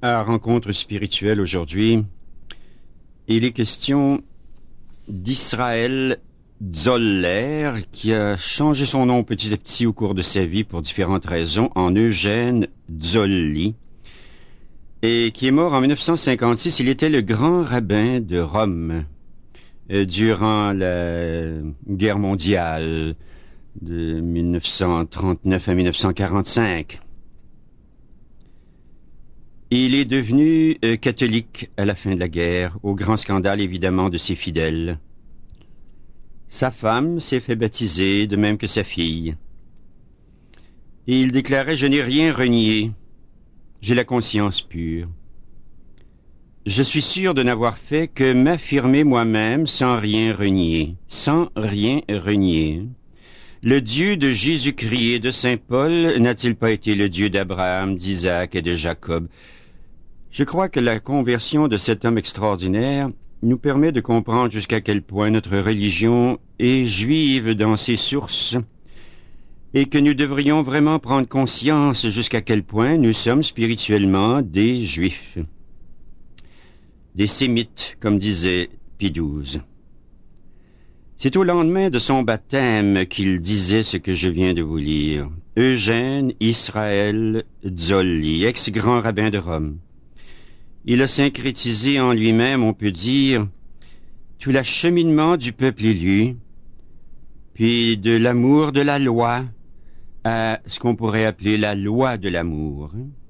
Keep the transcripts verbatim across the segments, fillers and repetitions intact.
À Rencontre spirituelle aujourd'hui, il est question d'Israël Zoller, qui a changé son nom petit à petit au cours de sa vie pour différentes raisons, en Eugène Zolli, et qui est mort en dix-neuf cent cinquante-six. Il était le grand rabbin de Rome euh, durant la guerre mondiale de dix-neuf cent trente-neuf à dix-neuf cent quarante-cinq. Il est devenu euh, catholique à la fin de la guerre, au grand scandale évidemment de ses fidèles. Sa femme s'est fait baptiser, de même que sa fille. Et il déclarait « Je n'ai rien renié, j'ai la conscience pure. Je suis sûr de n'avoir fait que m'affirmer moi-même sans rien renier, sans rien renier. Le Dieu de Jésus-Christ et de Saint Paul n'a-t-il pas été le Dieu d'Abraham, d'Isaac et de Jacob? » Je crois que la conversion de cet homme extraordinaire nous permet de comprendre jusqu'à quel point notre religion est juive dans ses sources et que nous devrions vraiment prendre conscience jusqu'à quel point nous sommes spirituellement des Juifs, des Sémites, comme disait Pie douze. C'est au lendemain de son baptême qu'il disait ce que je viens de vous lire. Eugène Israël Zolli, ex-grand rabbin de Rome. Il a syncrétisé en lui-même, on peut dire, tout l'acheminement du peuple élu, puis de l'amour de la loi à ce qu'on pourrait appeler la loi de l'amour.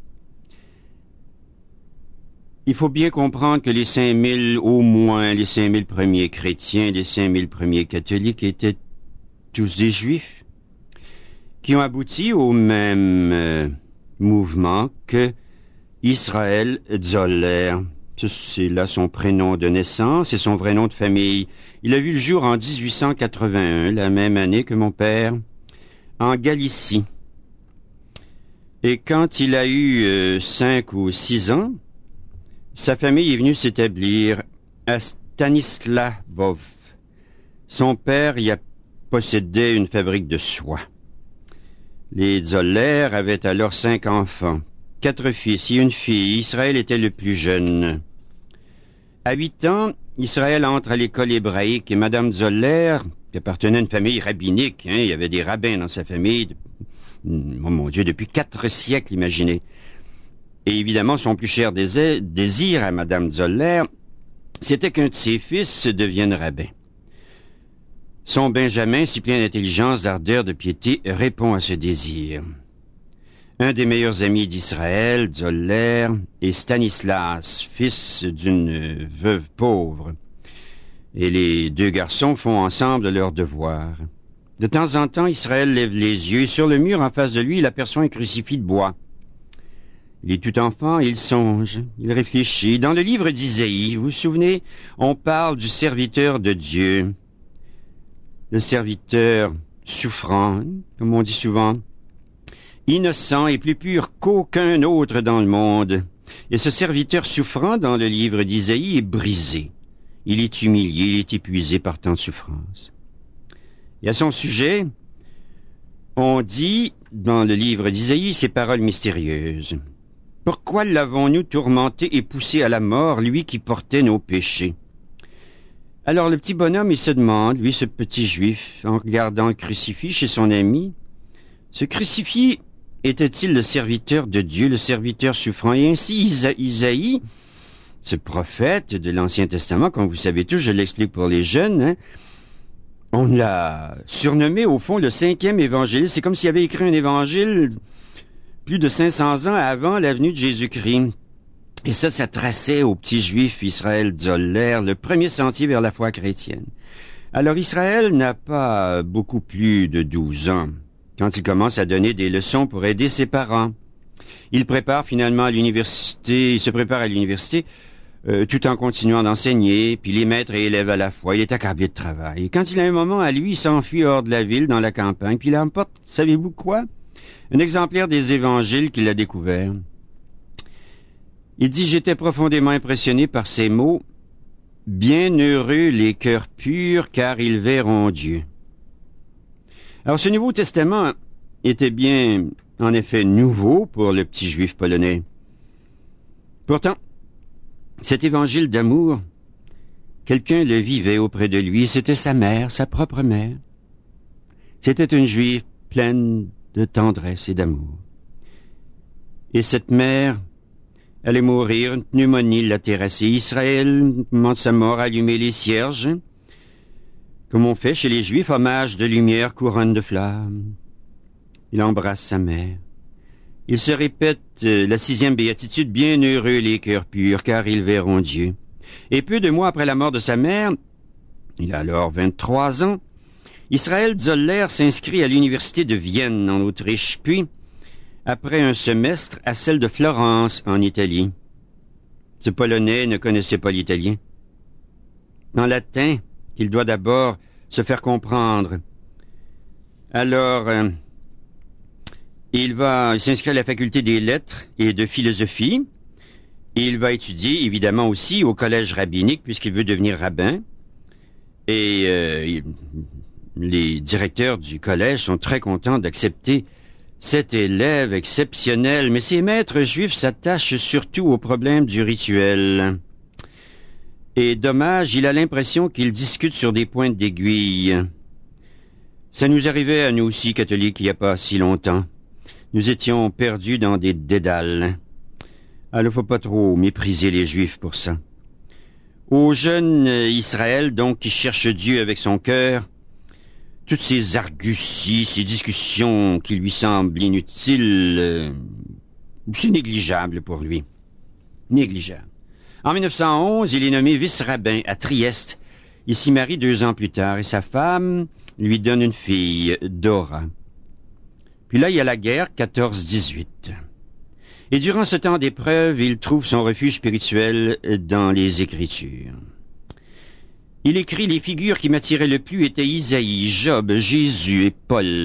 Il faut bien comprendre que les cinq mille, au moins les cinq mille premiers chrétiens, les cinq mille premiers catholiques étaient tous des juifs qui ont abouti au même euh, mouvement que Israël Zoller. C'est là son prénom de naissance et son vrai nom de famille. Il a vu le jour en dix-huit cent quatre-vingt-un, la même année que mon père, en Galicie. Et quand il a eu euh, cinq ou six ans, sa famille est venue s'établir à Stanislavov. Son père y a possédé une fabrique de soie. Les Zoller avaient alors cinq enfants. Quatre fils et une fille. Israël était le plus jeune. À huit ans, Israël entre à l'école hébraïque et Madame Zoller, qui appartenait à une famille rabbinique, hein, il y avait des rabbins dans sa famille, oh mon Dieu, depuis quatre siècles, imaginez. Et évidemment, son plus cher désir à Madame Zoller, c'était qu'un de ses fils devienne rabbin. Son Benjamin, si plein d'intelligence, d'ardeur, de piété, répond à ce désir. Un des meilleurs amis d'Israël, Zoller, est Stanislas, fils d'une veuve pauvre. Et les deux garçons font ensemble leur devoir. De temps en temps, Israël lève les yeux. Sur le mur en face de lui, il aperçoit un crucifix de bois. Il est tout enfant, il songe, il réfléchit. Dans le livre d'Isaïe, vous vous souvenez, on parle du serviteur de Dieu. Le serviteur souffrant, comme on dit souvent, innocent et plus pur qu'aucun autre dans le monde. Et ce serviteur souffrant dans le livre d'Isaïe est brisé. Il est humilié, il est épuisé par tant de souffrance. Et à son sujet, on dit dans le livre d'Isaïe ces paroles mystérieuses. « Pourquoi l'avons-nous tourmenté et poussé à la mort, lui qui portait nos péchés ?» Alors le petit bonhomme, il se demande, lui ce petit juif, en regardant le crucifix chez son ami, ce crucifix était-il le serviteur de Dieu, le serviteur souffrant? Et ainsi, Isa- Isaïe, ce prophète de l'Ancien Testament, comme vous savez tous, je l'explique pour les jeunes, hein, on l'a surnommé au fond le cinquième évangile. C'est comme s'il avait écrit un évangile plus de cinq cents ans avant la venue de Jésus-Christ. Et ça, ça traçait au petit juif Israël Zoller le premier sentier vers la foi chrétienne. Alors Israël n'a pas beaucoup plus de douze ans quand il commence à donner des leçons pour aider ses parents. Il prépare finalement à l'université, il se prépare à l'université euh, tout en continuant d'enseigner, puis les maîtres et élèves à la fois. Il est accablé de travail. Et quand il a un moment à lui, il s'enfuit hors de la ville, dans la campagne, puis il emporte, savez-vous quoi? Un exemplaire des évangiles qu'il a découvert. Il dit « J'étais profondément impressionné par ces mots. Bienheureux les cœurs purs, car ils verront Dieu. » Alors, ce Nouveau Testament était bien, en effet, nouveau pour le petit juif polonais. Pourtant, cet évangile d'amour, quelqu'un le vivait auprès de lui, c'était sa mère, sa propre mère. C'était une juive pleine de tendresse et d'amour. Et cette mère allait mourir, une pneumonie l'a terrassée. Israël, au moment de sa mort, a allumé les cierges, comme on fait chez les Juifs, hommage de lumière, couronne de flammes. Il embrasse sa mère. Il se répète euh, la sixième béatitude, bien heureux les cœurs purs, car ils verront Dieu. Et peu de mois après la mort de sa mère, il a alors vingt-trois ans, Israël Zoller s'inscrit à l'université de Vienne, en Autriche, puis, après un semestre, à celle de Florence, en Italie. Ce Polonais ne connaissait pas l'italien. En latin, il doit d'abord se faire comprendre. Alors, euh, il va s'inscrire à la faculté des lettres et de philosophie. Et il va étudier, évidemment, aussi au collège rabbinique, puisqu'il veut devenir rabbin. Et euh, il, les directeurs du collège sont très contents d'accepter cet élève exceptionnel. Mais ces maîtres juifs s'attachent surtout au problème du rituel. Et dommage, il a l'impression qu'ils discutent sur des pointes d'aiguille. Ça nous arrivait à nous aussi, catholiques, il n'y a pas si longtemps. Nous étions perdus dans des dédales. Alors, il ne faut pas trop mépriser les Juifs pour ça. Au jeune Israël, donc, qui cherche Dieu avec son cœur, toutes ces arguties, ces discussions qui lui semblent inutiles, euh, c'est négligeable pour lui. Négligeable. En mille neuf cent onze, il est nommé vice-rabbin à Trieste. Il s'y marie deux ans plus tard et sa femme lui donne une fille, Dora. Puis là, il y a la guerre, quatorze dix-huit. Et durant ce temps d'épreuve, il trouve son refuge spirituel dans les Écritures. Il écrit « Les figures qui m'attiraient le plus étaient Isaïe, Job, Jésus et Paul. »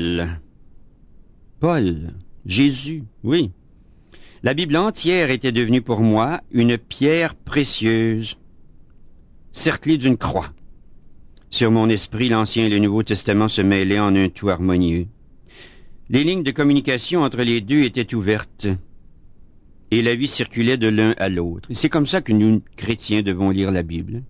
Paul, Jésus, oui. La Bible entière était devenue pour moi une pierre précieuse, cerclée d'une croix. Sur mon esprit, l'Ancien et le Nouveau Testament se mêlaient en un tout harmonieux. Les lignes de communication entre les deux étaient ouvertes, et la vie circulait de l'un à l'autre. C'est comme ça que nous, chrétiens, devons lire la Bible.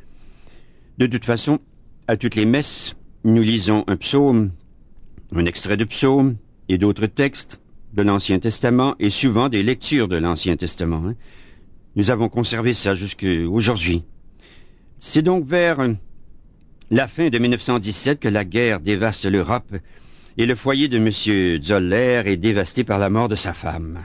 De toute façon, à toutes les messes, nous lisons un psaume, un extrait de psaume et d'autres textes de l'Ancien Testament et souvent des lectures de l'Ancien Testament. Hein. Nous avons conservé ça jusqu'à aujourd'hui. C'est donc vers la fin de mille neuf cent dix-sept que la guerre dévaste l'Europe et le foyer de M. Zoller est dévasté par la mort de sa femme.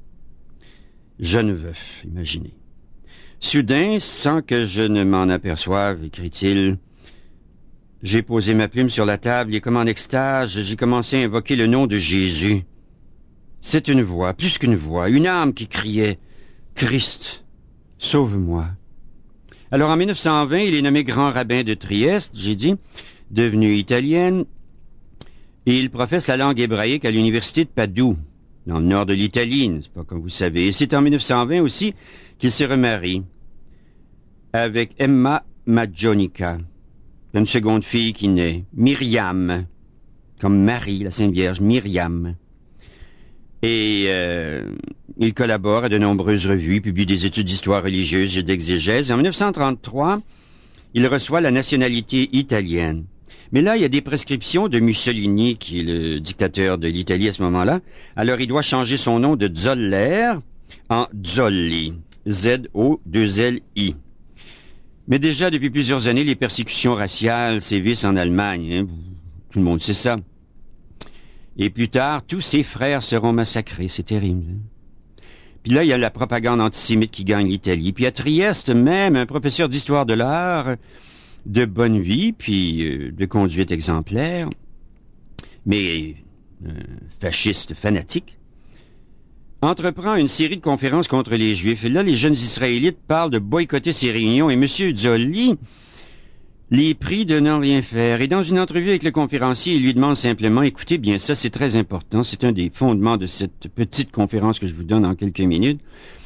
Jeune veuf, imaginez. Soudain, sans que je ne m'en aperçoive, écrit-il, j'ai posé ma plume sur la table et comme en extase, j'ai commencé à invoquer le nom de Jésus. C'est une voix, plus qu'une voix, une âme qui criait « Christ, sauve-moi ». Alors en mille neuf cent vingt, il est nommé grand rabbin de Trieste, j'ai dit, devenu italienne, et il professe la langue hébraïque à l'université de Padoue, dans le nord de l'Italie, n'est-ce pas, comme vous savez. Et c'est en mille neuf cent vingt aussi qu'il se remarie avec Emma Magionica, une seconde fille qui naît, Myriam, comme Marie, la Sainte Vierge, Myriam. Et euh, il collabore à de nombreuses revues, publie des études d'histoire religieuse et d'exégèse. En mille neuf cent trente-trois, il reçoit la nationalité italienne. Mais là, il y a des prescriptions de Mussolini, qui est le dictateur de l'Italie à ce moment-là. Alors, il doit changer son nom de Zoller en Zolli. Z O deux L I. Mais déjà, depuis plusieurs années, les persécutions raciales sévissent en Allemagne. Hein? Tout le monde sait ça. Et plus tard, tous ses frères seront massacrés. C'est terrible. Hein? Puis là, il y a la propagande antisémite qui gagne l'Italie. Puis à Trieste, même, un professeur d'histoire de l'art, de bonne vie, puis euh, de conduite exemplaire, mais euh, fasciste fanatique, entreprend une série de conférences contre les Juifs. Et là, les jeunes Israélites parlent de boycotter ces réunions, et M. Zolli les prie de n'en rien faire. Et dans une entrevue avec le conférencier, il lui demande simplement, écoutez bien, ça c'est très important, c'est un des fondements de cette petite conférence que je vous donne en quelques minutes.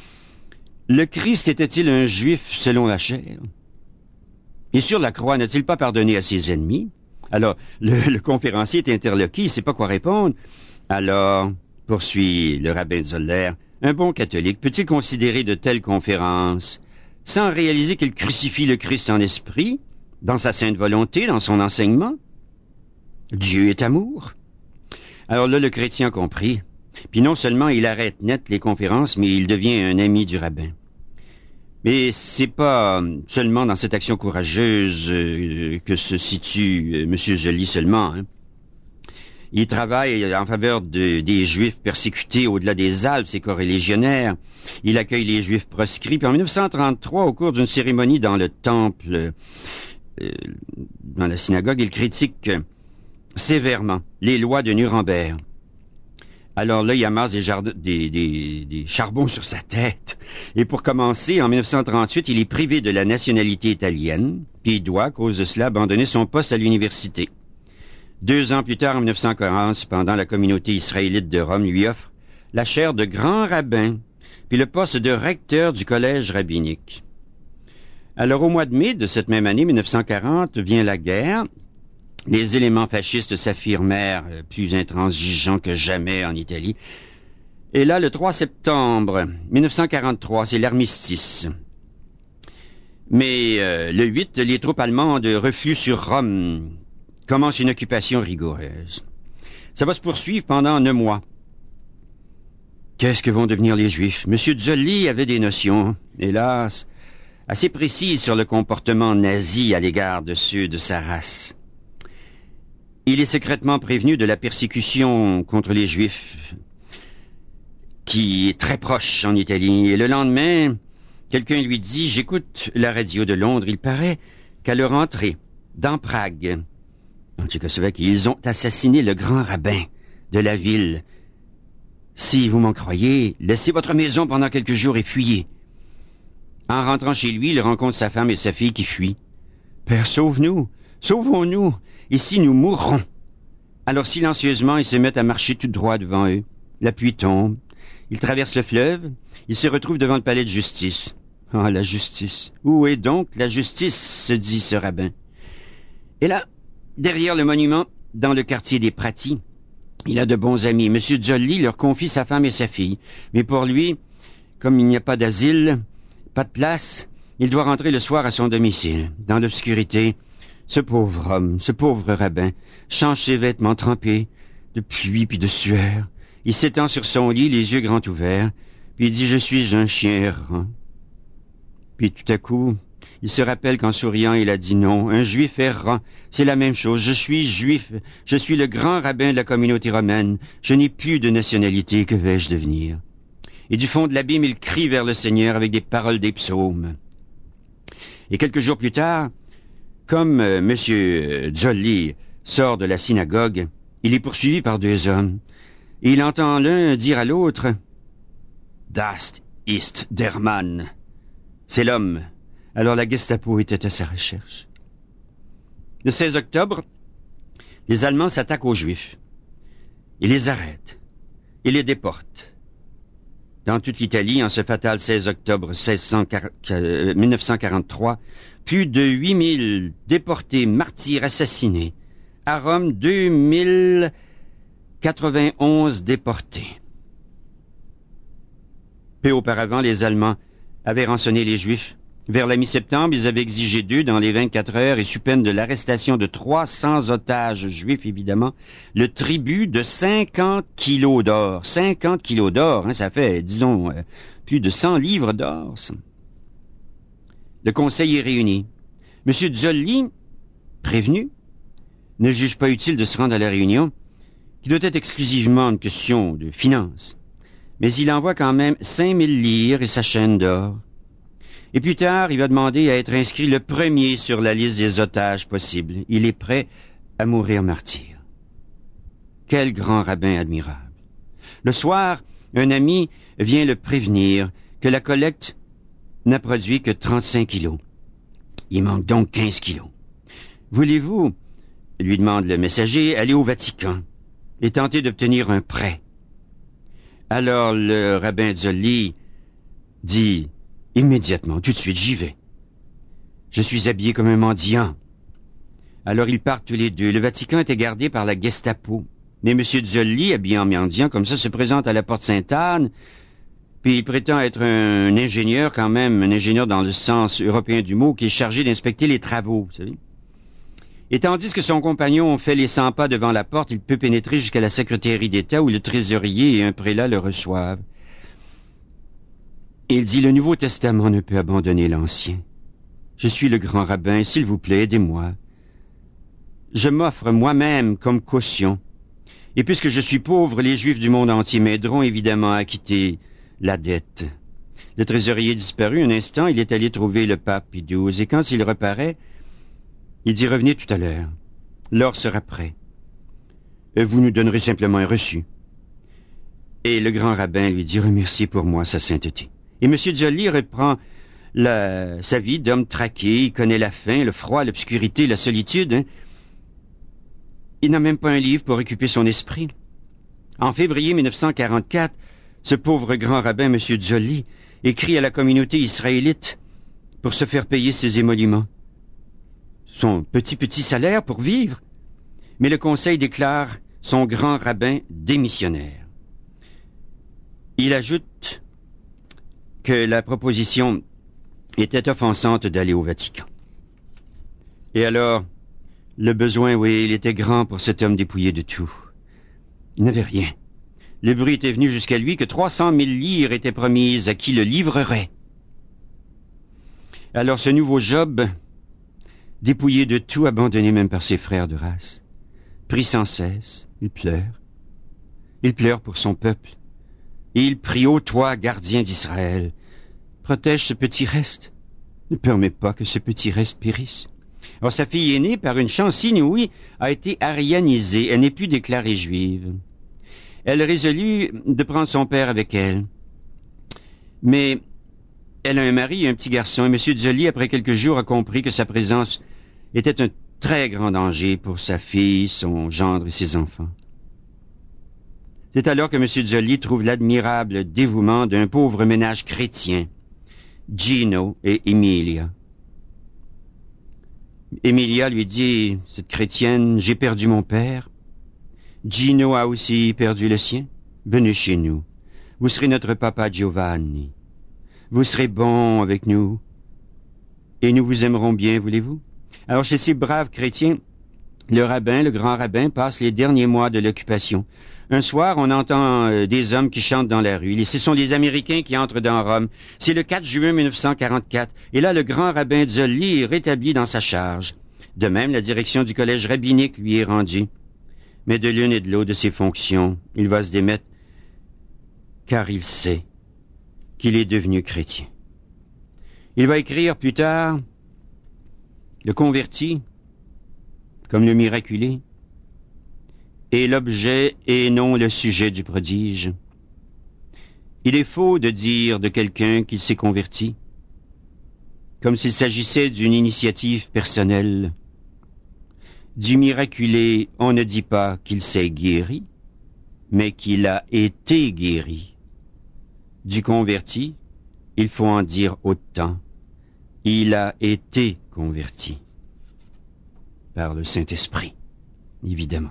Le Christ était-il un Juif selon la chair? Et sur la croix, n'a-t-il pas pardonné à ses ennemis? Alors, le, le conférencier est interloqué, il ne sait pas quoi répondre. Alors, poursuit le rabbin Zoller, Un bon catholique peut-il considérer de telles conférences sans réaliser qu'il crucifie le Christ en esprit, dans sa sainte volonté, dans son enseignement? Dieu est amour. Alors là, le chrétien a compris. Puis non seulement il arrête net les conférences, mais il devient un ami du rabbin. Mais c'est pas seulement dans cette action courageuse euh, que se situe euh, M. Joly seulement. Hein. Il travaille en faveur de, des Juifs persécutés au-delà des Alpes, ses corélégionnaires. Il accueille les Juifs proscrits. Puis en dix-neuf cent trente-trois, au cours d'une cérémonie dans le temple, euh, dans la synagogue, il critique euh, sévèrement les lois de Nuremberg. Alors là, il amasse des, jardins, des, des, des charbons sur sa tête. Et pour commencer, en dix-neuf cent trente-huit, il est privé de la nationalité italienne, puis il doit, à cause de cela, abandonner son poste à l'université. Deux ans plus tard, en dix-neuf cent quarante, cependant, la communauté israélite de Rome lui offre la chaire de grand rabbin, puis le poste de recteur du collège rabbinique. Alors, au mois de mai de cette même année, dix-neuf cent quarante, vient la guerre. Les éléments fascistes s'affirmèrent plus intransigeants que jamais en Italie. Et là, le trois septembre dix-neuf cent quarante-trois, c'est l'armistice. Mais euh, le huit, les troupes allemandes refluent sur Rome. Commence une occupation rigoureuse. Ça va se poursuivre pendant neuf mois. Qu'est-ce que vont devenir les Juifs? Monsieur Joly avait des notions, hélas, assez précises sur le comportement nazi à l'égard de ceux de sa race. Il est secrètement prévenu de la persécution contre les Juifs, qui est très proche en Italie. Et le lendemain, quelqu'un lui dit « J'écoute la radio de Londres. Il paraît qu'à leur entrée, dans Prague, en Tchécoslovaquie, ils ont assassiné le grand rabbin de la ville. Si vous m'en croyez, laissez votre maison pendant quelques jours et fuyez. » En rentrant chez lui, il rencontre sa femme et sa fille qui fuient. « Père, sauve-nous, sauvons-nous. Ici, nous mourrons. » Alors, silencieusement, ils se mettent à marcher tout droit devant eux. La pluie tombe. Ils traversent le fleuve. Ils se retrouvent devant le palais de justice. Ah, la justice. Où est donc la justice, se dit ce rabbin. Et là, derrière le monument, dans le quartier des Prati, il a de bons amis. Monsieur Joly leur confie sa femme et sa fille. Mais pour lui, comme il n'y a pas d'asile, pas de place, il doit rentrer le soir à son domicile. Dans l'obscurité, ce pauvre homme, ce pauvre rabbin, change ses vêtements trempés de pluie puis de sueur. Il s'étend sur son lit, les yeux grands ouverts, puis il dit « Je suis un chien errant ». Puis tout à coup, il se rappelle qu'en souriant, il a dit non. Un juif errant, c'est la même chose. Je suis juif, je suis le grand rabbin de la communauté romaine. Je n'ai plus de nationalité, que vais-je devenir? Et du fond de l'abîme, il crie vers le Seigneur avec des paroles des psaumes. Et quelques jours plus tard, comme euh, M. Joly sort de la synagogue, il est poursuivi par deux hommes. Et il entend l'un dire à l'autre « Das ist der Mann ». C'est l'homme. Alors la Gestapo était à sa recherche. Le seize octobre, les Allemands s'attaquent aux Juifs. Ils les arrêtent. Ils les déportent. Dans toute l'Italie, en ce fatal seize octobre mille neuf cent quarante-trois, plus de huit mille déportés, martyrs, assassinés. À Rome, deux mille quatre-vingt-onze déportés. Peu auparavant, les Allemands avaient rançonné les Juifs. Vers la mi-septembre, ils avaient exigé d'eux, dans les vingt-quatre heures, et sous peine de l'arrestation de trois cents otages juifs, évidemment, le tribut de cinquante kilos d'or. cinquante kilos d'or, hein, ça fait, disons, euh, plus de cent livres d'or. Ça. Le conseil est réuni. Monsieur Joly, prévenu, ne juge pas utile de se rendre à la réunion, qui doit être exclusivement une question de finances. Mais il envoie quand même cinq mille livres et sa chaîne d'or. Et plus tard, il va demander à être inscrit le premier sur la liste des otages possibles. Il est prêt à mourir martyr. Quel grand rabbin admirable. Le soir, un ami vient le prévenir que la collecte n'a produit que trente-cinq kilos. Il manque donc quinze kilos. Voulez-vous, lui demande le messager, aller au Vatican et tenter d'obtenir un prêt? Alors le rabbin Joly dit immédiatement, tout de suite, j'y vais. Je suis habillé comme un mendiant. Alors ils partent tous les deux. Le Vatican était gardé par la Gestapo. Mais M. Joly, habillé en mendiant, comme ça, se présente à la porte Sainte-Anne Puis il prétend être un ingénieur quand même, un ingénieur dans le sens européen du mot, qui est chargé d'inspecter les travaux, vous savez. Et tandis que son compagnon fait les cent pas devant la porte, il peut pénétrer jusqu'à la secrétaire d'État où le trésorier et un prélat le reçoivent. Et il dit, le Nouveau Testament ne peut abandonner l'Ancien. Je suis le grand rabbin, s'il vous plaît, aidez-moi. Je m'offre moi-même comme caution. Et puisque je suis pauvre, les Juifs du monde entier m'aideront évidemment à quitter la dette. Le trésorier disparut un instant, il est allé trouver le pape Pie douze, et quand il reparaît, il dit, revenez tout à l'heure. L'or sera prêt. Vous nous donnerez simplement un reçu. Et le grand rabbin lui dit, remerciez pour moi sa sainteté. Et M. Joly reprend la, sa vie d'homme traqué, il connaît la faim, le froid, l'obscurité, la solitude. Hein. Il n'a même pas un livre pour occuper son esprit. En février mille neuf cent quarante-quatre, ce pauvre grand rabbin, M. Joly, écrit à la communauté israélite pour se faire payer ses émoluments. Son petit petit salaire pour vivre. Mais le conseil déclare son grand rabbin démissionnaire. Il ajoute que la proposition était offensante d'aller au Vatican. Et alors, le besoin, oui, il était grand pour cet homme dépouillé de tout. Il n'avait rien. Le bruit était venu jusqu'à lui que trois cent mille livres étaient promises à qui le livrerait. Alors ce nouveau Job, dépouillé de tout, abandonné même par ses frères de race, prie sans cesse, il pleure. Il pleure pour son peuple. Et il prie, ô toi, gardien d'Israël, protège ce petit reste. Ne permets pas que ce petit reste périsse. Alors sa fille aînée, par une chance inouïe, a été arianisée. Elle n'est plus déclarée juive. Elle résolut de prendre son père avec elle. Mais elle a un mari et un petit garçon. Et M. Joly, après quelques jours, a compris que sa présence était un très grand danger pour sa fille, son gendre et ses enfants. C'est alors que M. Joly trouve l'admirable dévouement d'un pauvre ménage chrétien, Gino et Emilia. Emilia lui dit, cette chrétienne, j'ai perdu mon père. Gino a aussi perdu le sien. Venez chez nous. Vous serez notre papa Giovanni. Vous serez bon avec nous. Et nous vous aimerons bien, voulez-vous? Alors chez ces braves chrétiens, le rabbin, le grand rabbin, passe les derniers mois de l'occupation. Un soir, on entend euh, des hommes qui chantent dans la rue. Et ce sont les Américains qui entrent dans Rome. C'est le quatre juin mille neuf cent quarante-quatre. Et là, le grand rabbin Joly est rétabli dans sa charge. De même, la direction du collège rabbinique lui est rendue. Mais de l'une et de l'autre de ses fonctions, il va se démettre, car il sait qu'il est devenu chrétien. Il va écrire plus tard le converti, comme le miraculé, est l'objet et non le sujet du prodige. Il est faux de dire de quelqu'un qu'il s'est converti, comme s'il s'agissait d'une initiative personnelle. Du miraculé, on ne dit pas qu'il s'est guéri, mais qu'il a été guéri. Du converti, il faut en dire autant. Il a été converti. Par le Saint-Esprit, évidemment.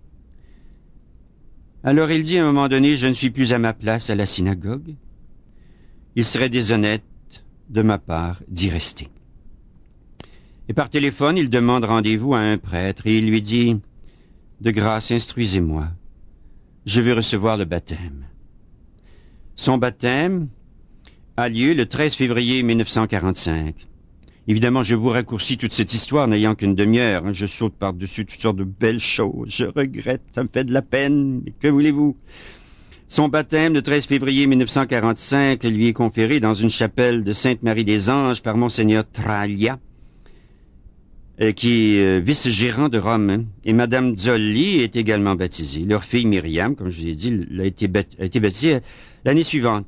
Alors il dit à un moment donné, je ne suis plus à ma place à la synagogue. Il serait déshonnête de ma part d'y rester. Et par téléphone, il demande rendez-vous à un prêtre et il lui dit, de grâce, instruisez-moi. Je veux recevoir le baptême. Son baptême a lieu le treize février mille neuf cent quarante-cinq. Évidemment, je vous raccourcis toute cette histoire n'ayant qu'une demi-heure. Hein. Je saute par-dessus toutes sortes de belles choses. Je regrette, ça me fait de la peine. Mais que voulez-vous? Son baptême, le treize février mille neuf cent quarante-cinq, lui est conféré dans une chapelle de Sainte-Marie-des-Anges par Monseigneur Traglia, euh, qui est euh, vice-gérant de Rome. Hein. Et Madame Joly est également baptisée. Leur fille Myriam, comme je vous ai dit, a été, bat- a été baptisée l'année suivante.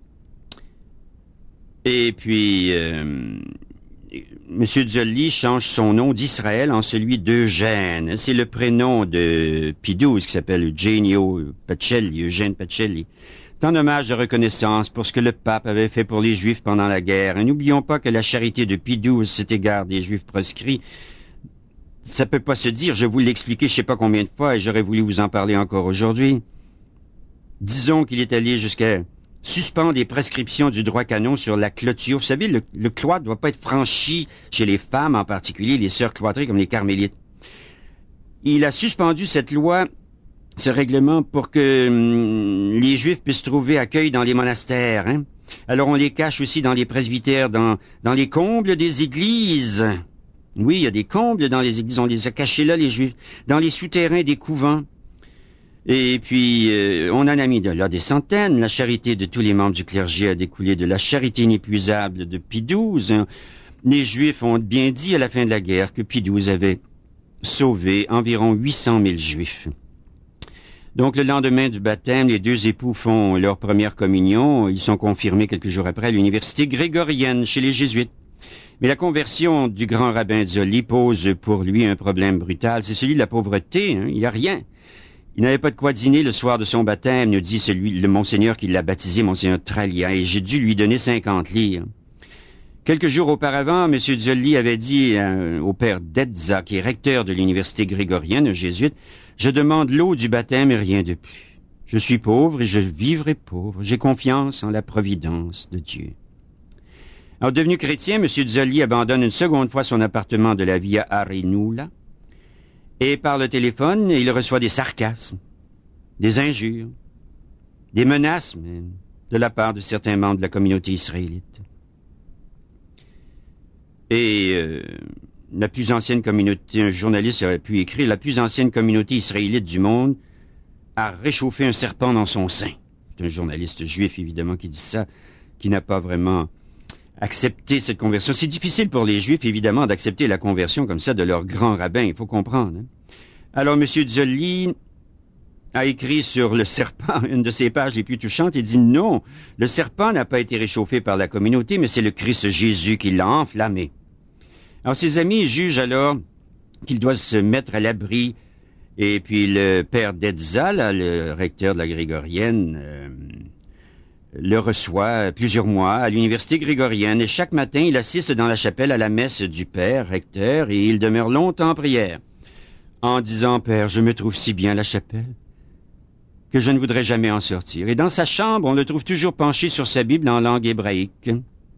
Et puis... Euh, M. Joly change son nom d'Israël en celui d'Eugène. C'est le prénom de Pie douze qui s'appelle Eugenio Pacelli, Eugène Pacelli. C'est en hommage de reconnaissance pour ce que le pape avait fait pour les Juifs pendant la guerre. Et n'oublions pas que la charité de Pie douze, cet égard des Juifs proscrits, ça peut pas se dire. Je vous l'ai expliqué je sais pas combien de fois et j'aurais voulu vous en parler encore aujourd'hui. Disons qu'il est allé jusqu'à suspendre les prescriptions du droit canon sur la clôture. Vous savez, le, le cloître ne doit pas être franchi chez les femmes, en particulier les sœurs cloîtrées comme les carmélites. Il a suspendu cette loi, ce règlement, pour que hum, les Juifs puissent trouver accueil dans les monastères. Hein? Alors on les cache aussi dans les presbytères, dans, dans les combles des églises. Oui, il y a des combles dans les églises, on les a cachés là, les Juifs, dans les souterrains des couvents. Et puis, euh, on en a mis de là des centaines. La charité de tous les membres du clergé a découlé de la charité inépuisable de Pie douze. Les Juifs ont bien dit à la fin de la guerre que Pie douze avait sauvé environ huit cent mille Juifs. Donc, le lendemain du baptême, les deux époux font leur première communion. Ils sont confirmés quelques jours après à l'université grégorienne chez les Jésuites. Mais la conversion du grand rabbin Zolli pose pour lui un problème brutal. C'est celui de la pauvreté. Hein? Il n'y a rien. Il n'avait pas de quoi dîner le soir de son baptême, nous dit celui, le monseigneur qui l'a baptisé, monseigneur Tralia, et j'ai dû lui donner cinquante livres. Quelques jours auparavant, M. Zolli avait dit euh, au père Dedza, qui est recteur de l'université grégorienne, un jésuite, « Je demande l'eau du baptême et rien de plus. Je suis pauvre et je vivrai pauvre. J'ai confiance en la providence de Dieu. » Alors, devenu chrétien, M. Zolli abandonne une seconde fois son appartement de la Via Arenula et par le téléphone, il reçoit des sarcasmes, des injures, des menaces même, de la part de certains membres de la communauté israélite. Et euh, la plus ancienne communauté, un journaliste aurait pu écrire, la plus ancienne communauté israélite du monde a réchauffé un serpent dans son sein. C'est un journaliste juif, évidemment, qui dit ça, qui n'a pas vraiment accepter cette conversion. C'est difficile pour les Juifs, évidemment, d'accepter la conversion comme ça de leur grand rabbin, il faut comprendre. Hein? Alors, M. Zolli a écrit sur le serpent, une de ses pages les plus touchantes, il dit non, le serpent n'a pas été réchauffé par la communauté, mais c'est le Christ Jésus qui l'a enflammé. Alors, ses amis jugent alors qu'il doit se mettre à l'abri, et puis le père Dedza, là, le recteur de la grégorienne, euh, le reçoit plusieurs mois à l'université grégorienne et chaque matin, il assiste dans la chapelle à la messe du père recteur et il demeure longtemps en prière en disant « Père, je me trouve si bien à la chapelle que je ne voudrais jamais en sortir. » Et dans sa chambre, on le trouve toujours penché sur sa Bible en langue hébraïque.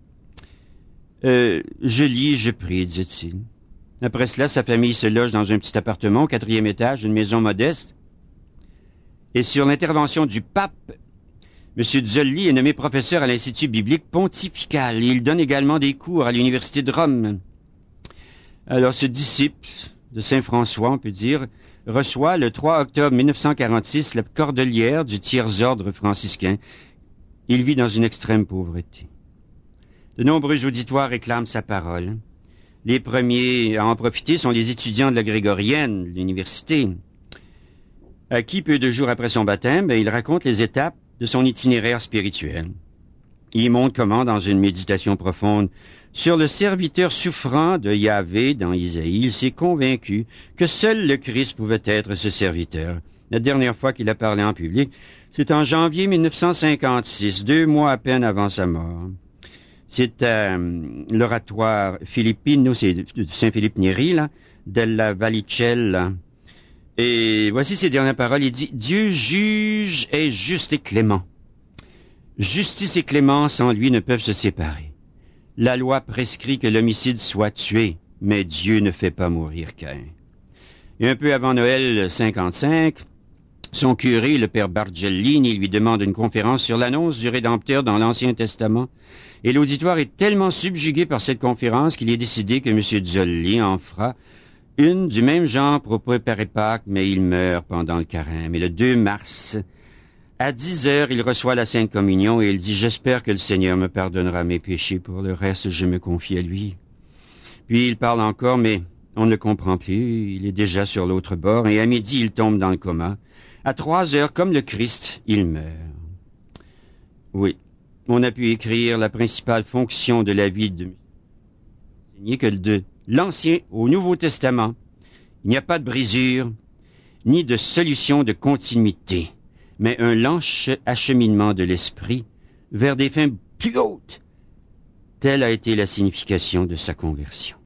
Euh, « Je lis, je prie, dit-il. » Après cela, sa famille se loge dans un petit appartement au quatrième étage d'une maison modeste et sur l'intervention du pape, M. Zolli est nommé professeur à l'Institut biblique pontifical et il donne également des cours à l'Université de Rome. Alors, ce disciple de Saint François, on peut dire, reçoit le trois octobre mille neuf cent quarante-six la cordelière du tiers-ordre franciscain. Il vit dans une extrême pauvreté. De nombreux auditoires réclament sa parole. Les premiers à en profiter sont les étudiants de la grégorienne, de l'université, à qui, peu de jours après son baptême, ben, il raconte les étapes de son itinéraire spirituel. Il montre comment, dans une méditation profonde sur le serviteur souffrant de Yahvé dans Isaïe, il s'est convaincu que seul le Christ pouvait être ce serviteur. La dernière fois qu'il a parlé en public, c'est en janvier mille neuf cent cinquante-six, deux mois à peine avant sa mort. C'est euh, l'oratoire Filippino, c'est de Saint-Philippe Néri, là, della Vallicella. Et voici ses dernières paroles. Il dit « Dieu juge est juste et clément. Justice et clémence en lui ne peuvent se séparer. La loi prescrit que l'homicide soit tué, mais Dieu ne fait pas mourir Caïn. » Et un peu avant Noël cinquante-cinq, son curé, le père Bargellini, lui demande une conférence sur l'annonce du Rédempteur dans l'Ancien Testament. Et l'auditoire est tellement subjugué par cette conférence qu'il est décidé que M. Zolli en fera une du même genre pour préparer Pâques, mais il meurt pendant le carême. Et le deux mars, à dix heures, il reçoit la Sainte Communion et il dit « J'espère que le Seigneur me pardonnera mes péchés. Pour le reste, je me confie à lui. » Puis il parle encore, mais on ne le comprend plus. Il est déjà sur l'autre bord et à midi, il tombe dans le coma. À trois heures, comme le Christ, il meurt. Oui, on a pu écrire la principale fonction de la vie de enseigner que de l'Ancien au Nouveau Testament, il n'y a pas de brisure, ni de solution de continuité, mais un lent acheminement de l'esprit vers des fins plus hautes. Telle a été la signification de sa conversion.